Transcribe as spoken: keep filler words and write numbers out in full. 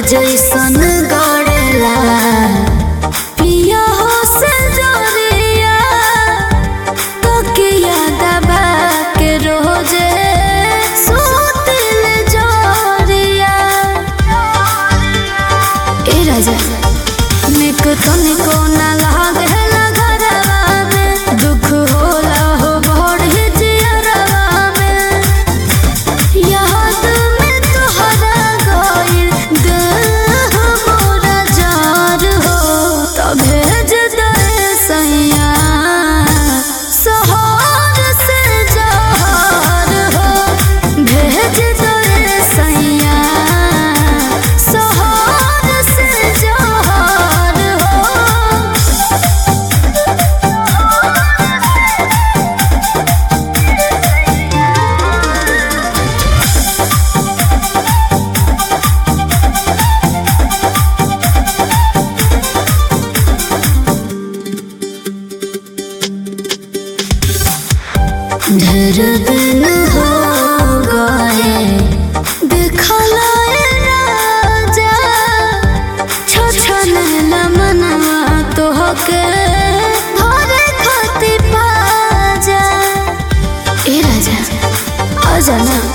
जैसन गड़ेला पिया हो से जोरिया तो के याद बा के रोजे सुतिल जोरिया। ए राजा निक तनिको ना लागेला घरवा में दुख होला हो बड़ी जियरवा में याद में तोहरा गइल देह मोरा जार हो तो भेज दे सैया शहर से जहर हो भेज दे सैया शहर से जहर हो। ढेर दिन हो गए देखला ए राजा छछनेला मनवा तोहके धरे खातिर पाजा। ए राजा आजा ना।